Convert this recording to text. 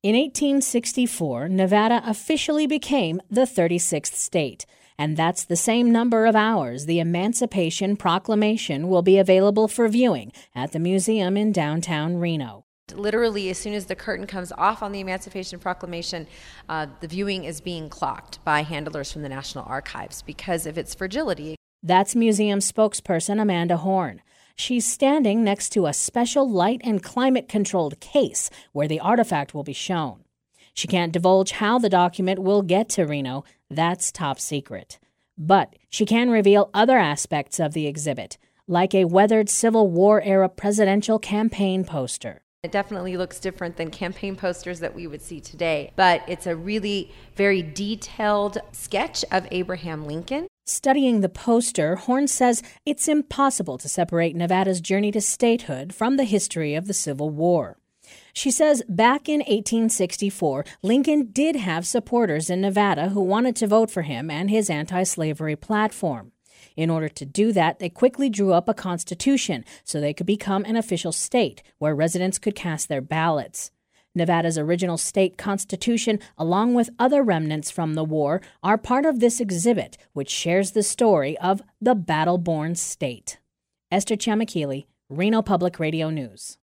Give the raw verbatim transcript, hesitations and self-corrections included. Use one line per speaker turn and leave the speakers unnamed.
In eighteen sixty-four, Nevada officially became the thirty-sixth state, and that's the same number of hours the Emancipation Proclamation will be available for viewing at the museum in downtown Reno.
Literally, as soon as the curtain comes off on the Emancipation Proclamation, uh, the viewing is being clocked by handlers from the National Archives because of its fragility.
That's museum spokesperson Amanda Horn. She's standing next to a special light and climate-controlled case where the artifact will be shown. She can't divulge how the document will get to Reno. That's top secret. But she can reveal other aspects of the exhibit, like a weathered Civil War-era presidential campaign poster.
It definitely looks different than campaign posters that we would see today, but it's a really very detailed sketch of Abraham Lincoln.
Studying the poster, Horn says it's impossible to separate Nevada's journey to statehood from the history of the Civil War. She says back in eighteen sixty-four, Lincoln did have supporters in Nevada who wanted to vote for him and his anti-slavery platform. In order to do that, they quickly drew up a constitution so they could become an official state where residents could cast their ballots. Nevada's original state constitution, along with other remnants from the war, are part of this exhibit, which shares the story of the battle-born state. Esther Chiamakili, Reno Public Radio News.